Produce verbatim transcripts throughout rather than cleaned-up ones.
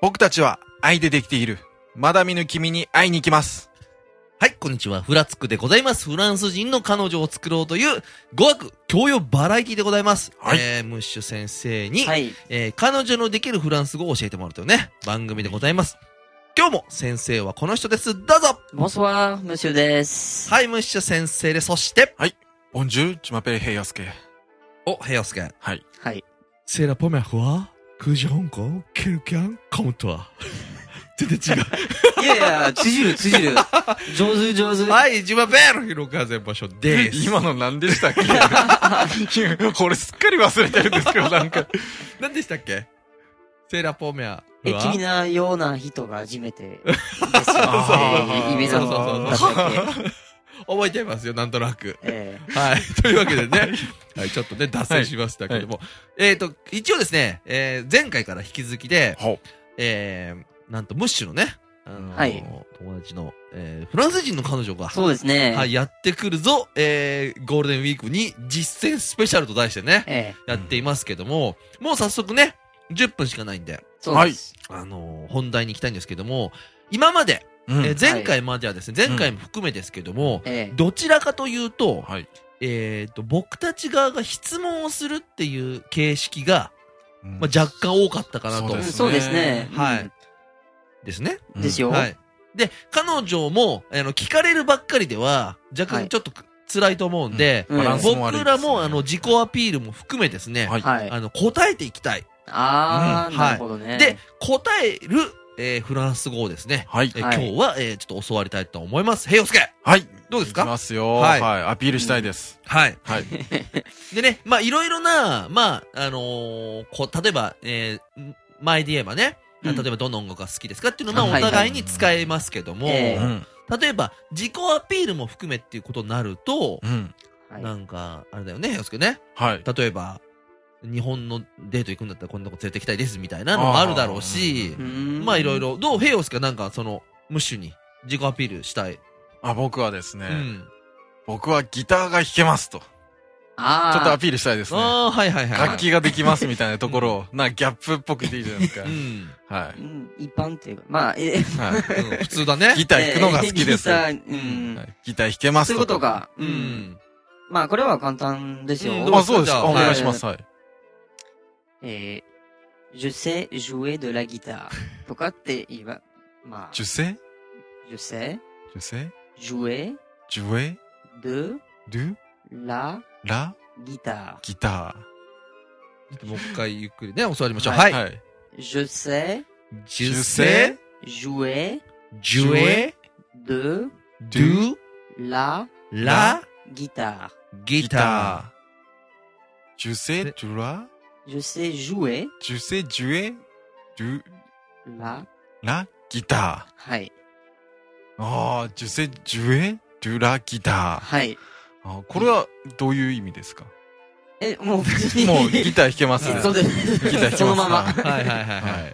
僕たちは愛でできている。まだ見ぬ君に会いに行きます。 はい、こんにちは。フラツクでございます。フランス人の彼女を作ろうという語学教養バラエティでございます。はい、えー、ムッシュ先生に、はい、えー、彼女のできるフランス語を教えてもらうというね、番組でございます。今日も先生はこの人です。どうぞ。 ボンソワー、ムッシュです。 はい、ムッシュ先生で、そして、 はい、ボンジュール、チマペイヘイヤスケ。 お、ヘイヤスケ。 はい。 はい。 C'est la première fois que je rencontre quelqu'un comme toi. 全然違う。 いやいや、通じる、通じる。上手、上手。 はい、ジマベール広風場所です。 今の何でしたっけこれすっかり忘れてるんですけど、なんか。 何でしたっけセーラポメア。 え、君なような人が初めて。ですよ。イメージそうそうそう。 覚えてますよ、なんとなく。 ええー、はい。というわけでね、はい、ちょっとね、脱線しましたけども。はい、えっ、ー、と、一応ですね、えー、前回から引き続きで、えー、なんと、ムッシュのね、あのーはい、友達の、えー、フランス人の彼女が、 そうですね。 はい、やってくるぞ、えー、ゴールデンウィークに実践スペシャルと題してね、えー、やっていますけども、もう早速ね、じゅっぷんしかないんで、 そうです。 はい、あのー、本題に行きたいんですけども、今まで、うん、えー、前回まではですね、はい、前回も含めですけども、うん、どちらかというと、はい、えっと、僕たち側が質問をするっていう形式が、うん、まあ、若干多かったかなと。 そうですね。 はい。うん、ですね。 ですよ。 はい。で、彼女も、あの、聞かれるばっかりでは、若干ちょっと辛いと思うんで、はいうん、僕らも、あの、自己アピールも含めですね、はい、あの、答えていきたい。 あー、うん、なるほどはい。 ね。 で、答える、えー、フランス語をですね。はい。えー、今日は、えー、ちょっと教わりたいと思います。ヘイヨスケ。 はい。 どうですか？ いきますよ。はい。はい。アピールしたいです。 うん、はい。 はい。 でね、まあ、いろいろな、まあ、あのー、こう、例えば、えー、前で言えばね、うん、例えばどの音楽が好きですかっていうのは、まあ、お互いに使えますけども、はいはいはい、例えば、自己アピールも含めっていうことになると、うん、なんか、あれだよね、ヘイヨスケね。はい。例えば、日本のデート行くんだったらこんなとこ連れて行きたいですみたいなのもあるだろうし、まあいろいろ、どうヘイヨスケなんかその、ムッシュに自己アピールしたい。 あ、僕はですね、うん、僕はギターが弾けますと。あちょっとアピールしたいですね。 あはいはいはい。 楽器ができますみたいなところを、なんかギャップっぽくていいじゃないですか。うん、はい、うん。 一般っていうか、まあ、えはいうん、普通だね。 ギター弾くのが好きです。 えー、ギター、うんはい、ギター弾けますと。 そういうことか。うん。まあ、これは簡単ですよ。 うん、あ、そうですか。お願いします。はい。 えー、je sais jouer de la guitare とかって言えば、まあ。 je sais? je sais? je sais? jouer? jouer? de? de? la? la? guitare. guitare. もう一回ゆっくりね、教わりましょう。はい。はい、 je sais? je sais? jouer? jouer? de? de? la? la? guitare. guitare. je sais, tu l'as? Je sais jouer. Je sais jouer du la la guitare. はい。 ああ、je sais jouer du la guitare. はい。 あこれはどういう意味ですか？ え、もう別にもうギター弾けます。 そうです。 ギター弾けます。 そのまま。 はいはいはいはい。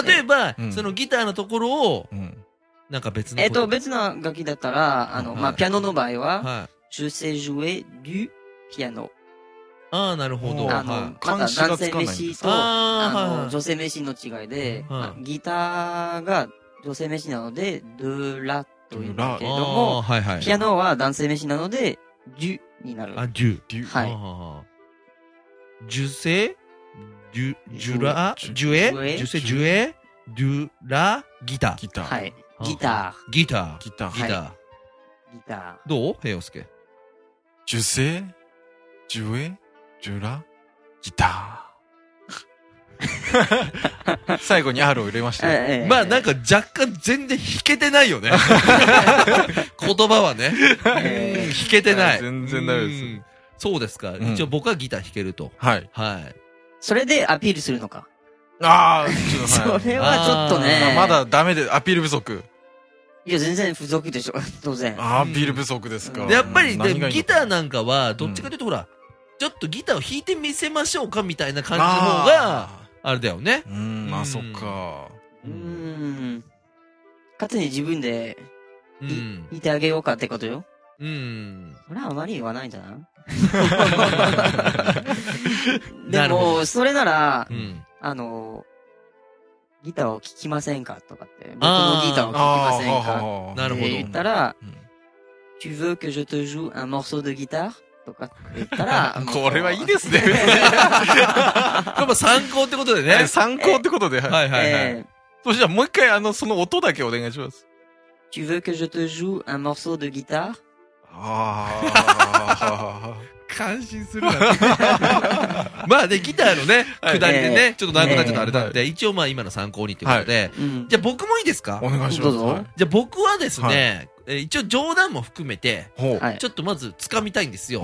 例えば、そのギターのところを、なんか別の。 えっと、別の楽器だったら、あの、まあ、ピアノの場合は、je sais jouer du piano。 ああ、なるほど。 あの、はい、また男性名詞と、あの、女性名詞の違いで、はい、ギターが女性名詞なので、ドゥラというんだけれども、はいはい、ピアノは男性名詞なので、デュになる。 あ、デュ。 デュ。はい。ジュセ、デュ、ジュラ、ジュエ、ジュセ、ジュエ、デュラ、ギター。 ギター。 はい。ギター。 ギター。 ギター。 ギター。 ギター。 どうヘイヨスケ。 ジュセ、ジュエ、ジュラ、ギター。最後に R を入れましたよ。 まあなんか若干全然弾けてないよね。言葉はね。弾けてない。 全然ダメです。 そうですか。一応僕はギター弾けると。 はい。 はい。 それでアピールするのか。 ああ、ちょっと、 はい、それはちょっとね。 まだダメで、アピール不足。 いや、全然不足でしょ、当然。 アピール不足ですか。 で、やっぱり、ギターなんかは、どっちかというとほら、ちょっとギターを弾いてみせましょうかみたいな感じの方が、あれだよね。 うん、まあそっか。 うん。かつに自分で、弾いてあげようかってことよ。 うん。 それはあまり言わないんじゃないでも、それなら、うん、あの、 ギターを聴きませんかとかって、僕のギターを聴きませんかなるほど。 って言ったら、Tu veux que je te joue un morceau de guitare? とかって言ったら、 これはいいですね。 これ参考ってことでね。 参考ってことで。 はいはいはい。 そしたらもう一回あの、その音だけお願いします。 Tu veux que je te joue un morceau de guitare? ああ。 感心するな。まあね、ギターのね、下りでね、ちょっと長くなっちゃったあれだって、一応まあ今の参考にってことで、じゃあ僕もいいですか？ お願いします。 じゃあ僕はですね、一応冗談も含めて、ちょっとまず掴みたいんですよ。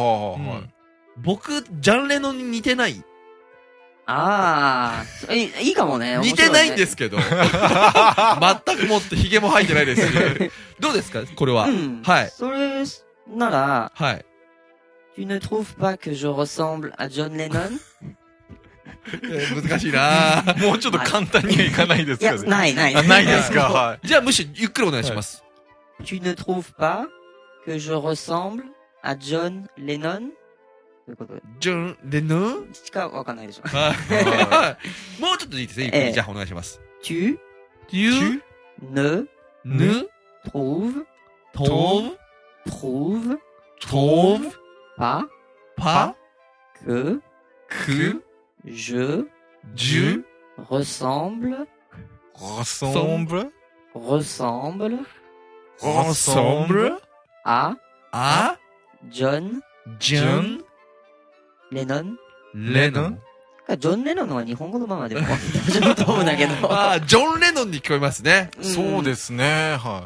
僕、ジャンレノンに似てない？ ああ、いいかもね。 似てないんですけど。全くもってヒゲも生えてないですし。どうですかこれは。はい。 それなら、 はい。 Tu ne trouves pas que je ressemble à John Lennon? 難しいなぁ。 もうちょっと簡単にはいかないですかね。 いや、ないない。 ないですか。はい。 じゃあむしろゆっくりお願いします。 Tu ne trouves pas que je ressemble à John Lennon? ということで。 ジョン・レノンしかわかんないでしょ。 もうちょっといいですね。ゆっくりじゃあお願いします。 Tu, tu, ne, ne, trouve, trouve, trouve, trouve, pas, pas, que, que, je, je, ressemble, ressemble, ressemble, ressemble, à, à, John, John, Lennon, Lennon. ジョン・レノンのは日本語のままでも大丈夫と思うんだけど。 ああ、ジョン・レノンに聞こえますね。 そうですね、はい。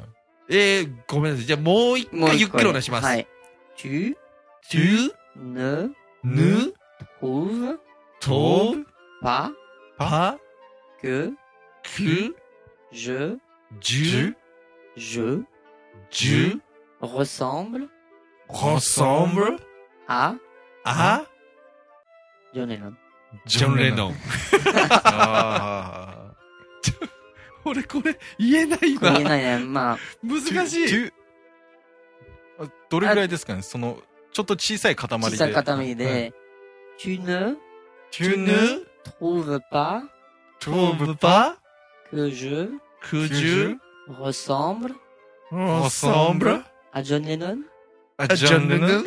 えー、ごめんなさい。じゃあもう一回ゆっくりお願いします。はい。 tu, tu, ne, ne, trouve, trouve, pas, pas, que, que, je, je, je, je, ressemble, ressemble, à, à, John Lennon. ジョン・レノン。俺これ言えないな。 言えないね。まあ。 難しい。 どれぐらいですかねその、ちょっと小さい塊で。 小さい塊で。Tu ne, tu ne, trouves pas, trouves pas, que je, que je, ressemble, ressemble, à John Lennon? à John Lennon?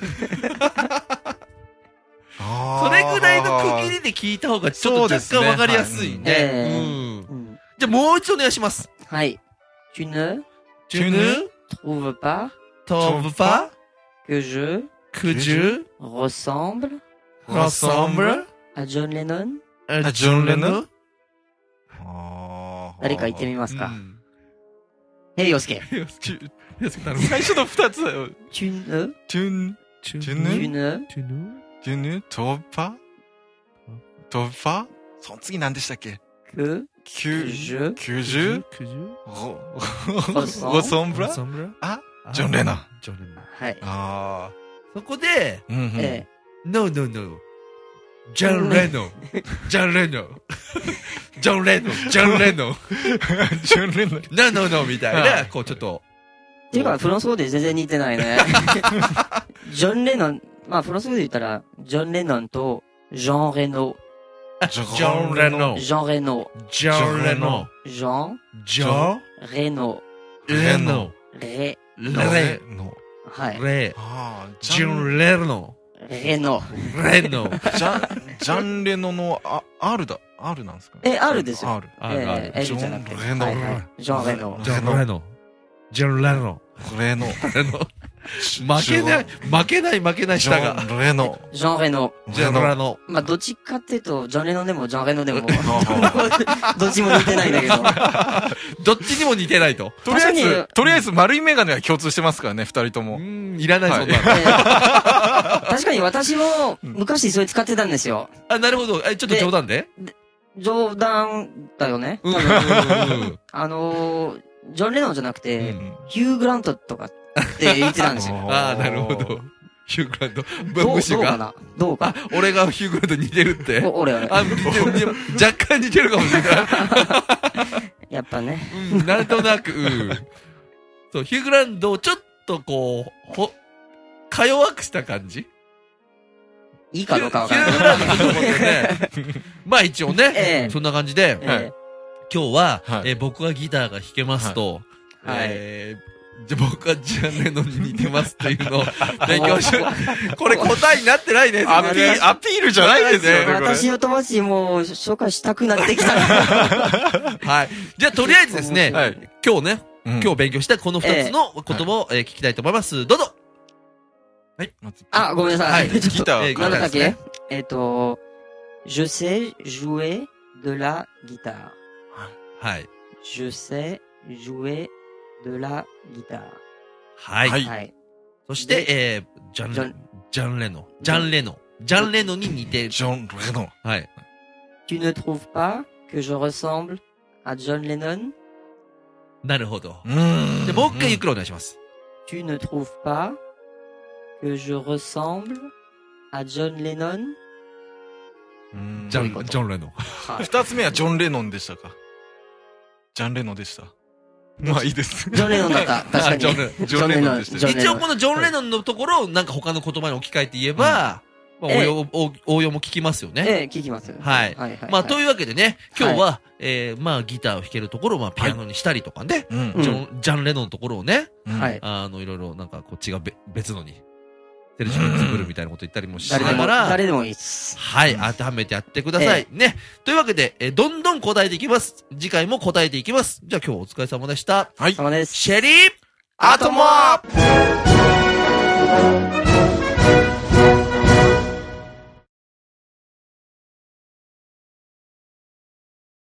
それぐらいの区切りで聞いた方がちょっと若干わかりやすいね。じゃあもう一度お願いします。 はい。Tu ne, tu ne, trouves pas, trouves pas, que je, que je, ressemble, ressemble, à John Lennon? à John Lennon? 誰か言ってみますか。ヘイヨスケ。 最初の二つだよ。 Tu ne, tu ne, tu ne, Tu ne trouves pas? Trouves pas? その次何でしたっけ Que, que je, que je, ressemble, à John Lennon. はい。 ああ。 そこで、 ええ、 No, no, no. John Lennon. John Lennon. John Lennon. John Lennon. John Lennon. No, no, no. みたいな、こうちょっと。 っていうか、フランス語で全然似てないね。ジョン・レノン、まあ、フランス語で言ったら、ジョン・レノンと、ジョン・レノ。 ジョン・レノ。 ジョン・レノ。 ジョン・レノ。 ジョン。 ジョン。 レノ。 レノ。 レ。 レノ。 はい。 レ。ジョン・レノ。 レノ。 レノ。 ジャン、ジャン・レノの、あ、R だ。R なんですかえ、R ですよ。 R。 え、L じゃなくて。ジョン・レノ。 ジョン・レノ。ジョン・レノ。ジョン・レノ。 レノ。 レノ。負けない、負けない負けない下が。 ジョン・レノ。 ジョン・レノ。 ジョン・レノ。 まあ、どっちかっていうと、ジョン・レノでもジョン・レノでも、どっちも似てないんだけど。 どっちにも似てないと。 とりあえず、とりあえず丸いメガネは共通してますからね、二人とも。 うん、いらない、そんな。 確かに私も、昔それ使ってたんですよ。 あ、なるほど。え、ちょっと冗談で冗談だよね。あの、ジョン・レノンじゃなくて、ヒュー・グラントとかって言ってたんですよ。 ああ、なるほど。ヒュー・グラント。 どうかなどうか。 俺がヒュー・グラント似てるって。 俺俺。 あ、似てる。若干似てるかもしれない。 やっぱね。 うん、なんとなく、うん。そう、ヒュー・グラントをちょっとこう、ほ、か弱くした感じいいかどうかわからない。 まあ一応ね、そんな感じで、 今日は、はい、えー、僕はギターが弾けますと、はい、えーじゃあ僕はジャン・レノンに似てますというのを勉強しこれ答えになってないね。 アピール、アピールじゃないですよね。 私の友達もう紹介したくなってきた。 はい。じゃあとりあえずですね、はい、今日ね、うん、今日勉強したこの二つの言葉を、えーえー、聞きたいと思います。どうぞ。 はい。あ、ごめんなさい。 はい、ギター。 何だったっけ？えっと、je sais jouer de la guitare。 はい。 je sais jouer de la guitare。 はい。はい。そして、えー、ジャン、ジャンレノ。ジャンレノ。ジャンレノに似てる。 ジャンレノ。 はい。 Tu ne trouves pas que je ressemble à John Lennon？ なるほど。うん。じゃ、もう一回ゆっくりお願いします。 Tu ne trouves pas que je ressemble à John Lennon？ ジャン、ジョンレノン。 二つ目はジョン・レノンでしたか？ジャン・レノンでした。まあいいです。 ジョン・レノンだった。確かに。 ジョン・ジョンレノンでした。 一応このジョン・レノンのところをなんか他の言葉に置き換えて言えば、まあ応用、応用も聞きますよね。 ええ、聞きます。 はい。まあというわけでね、今日は、えまあギターを弾けるところをまあピアノにしたりとかね、ジャン・レノンのところをね、あのいろいろなんかこっちが別のに、セルジュ・ツブルみたいなこと言ったりもしながら、 誰でもいいです。 はい、当てはめてやってください。ね。というわけで、えどんどん答えていきます。次回も答えていきます。じゃあ今日お疲れ様でした。 はい。 様です。 シェリーアトモー